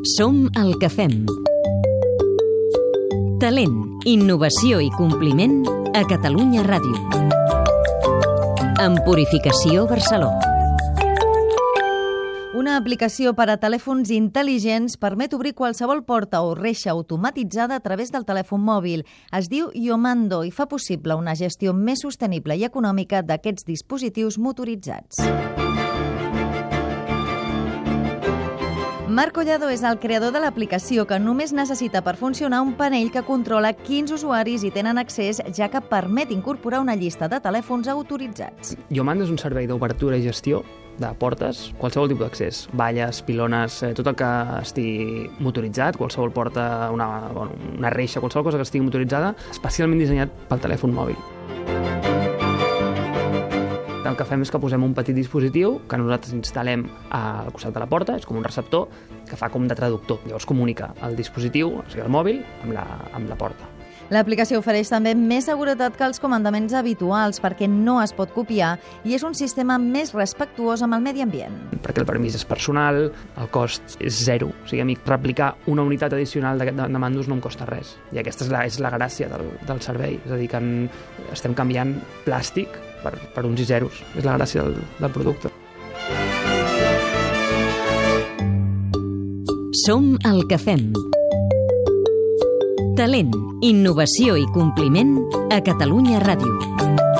Som el que fem. Talent, innovació i compliment a Catalunya Ràdio. Amb Purificació Barceló. Una aplicació per a telèfons intel·ligents permet obrir qualsevol porta o reixa automatitzada a través del telèfon mòbil. Es diu Yomando i fa possible una gestió més sostenible i econòmica d'aquests dispositius motoritzats. Marc Collado és el creador de l'aplicació, que només necessita per funcionar un panell que controla quins usuaris hi tenen accés, ja que permet incorporar una llista de telèfons autoritzats. Yomando és un servei d'obertura i gestió de portes, qualsevol tipus d'accés, valles, pilones, tot el que estigui motoritzat, qualsevol porta, una reixa, qualsevol cosa que estigui motoritzada, especialment dissenyat pel telèfon mòbil. El que fem és que posem un petit dispositiu que nosaltres instal·lem al costat de la porta, és com un receptor que fa com de traductor. Llavors comunica el dispositiu, o sigui el mòbil, amb la porta. L'aplicació ofereix també més seguretat que els comandaments habituals perquè no es pot copiar i és un sistema més respectuós amb el medi ambient. Perquè el permís és personal, el cost és zero. O sigui, a mi replicar una unitat addicional de mandos no em costa res. I aquesta és la gràcia del servei. És a dir, que estem canviant plàstic per uns i zeros. És la gràcia del producte. Som el que fem. Talent, innovació i compliment a Catalunya Ràdio.